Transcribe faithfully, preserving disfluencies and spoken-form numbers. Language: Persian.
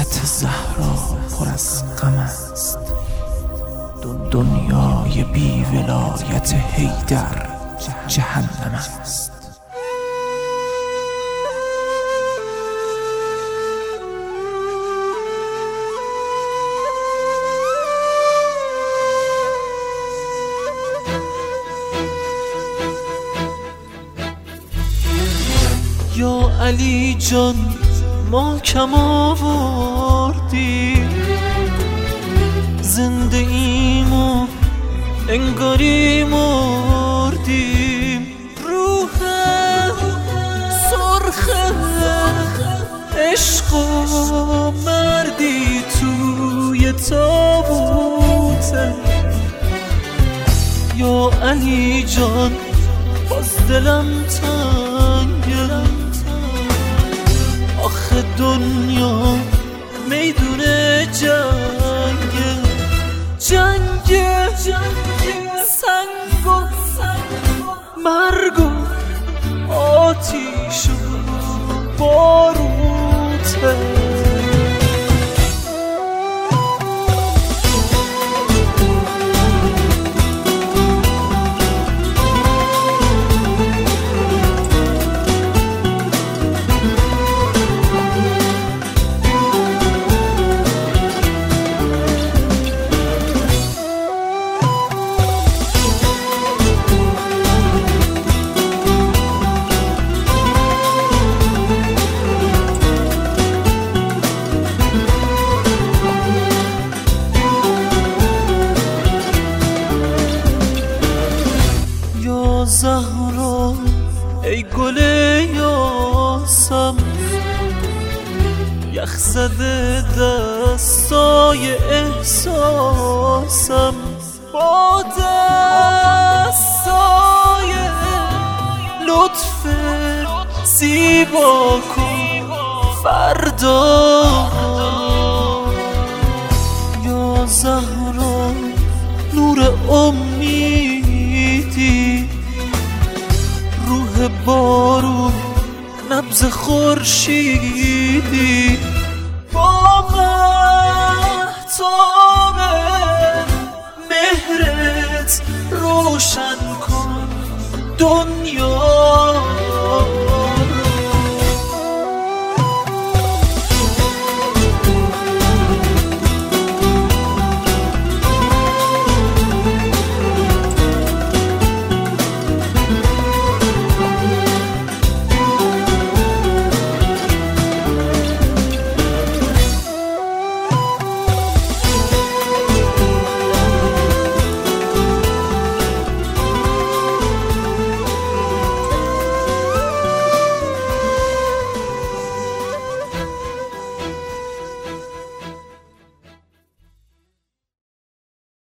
حضرت زهرا پر از غم است، دنیای بی ولایت حیدر جهنم است. یا علی جان ما کم آوردیم، زنده ایم و انگاری مردیم. روح سرخ عشق و مردی توی تابوته. یا علی جان باز دلم تنگه، آخه دنیا میدون جنگه، جنگه سنگ و مرگ و آتیش و باروته. زهرا ای گل یاسم، یخ زده دستای احساسم، با دستای لطف زیبا کن فردا. یا زهرا نور امیدی، روح بارون نبض خورشیدی، با مهتاب مهرت روشن کن دنیا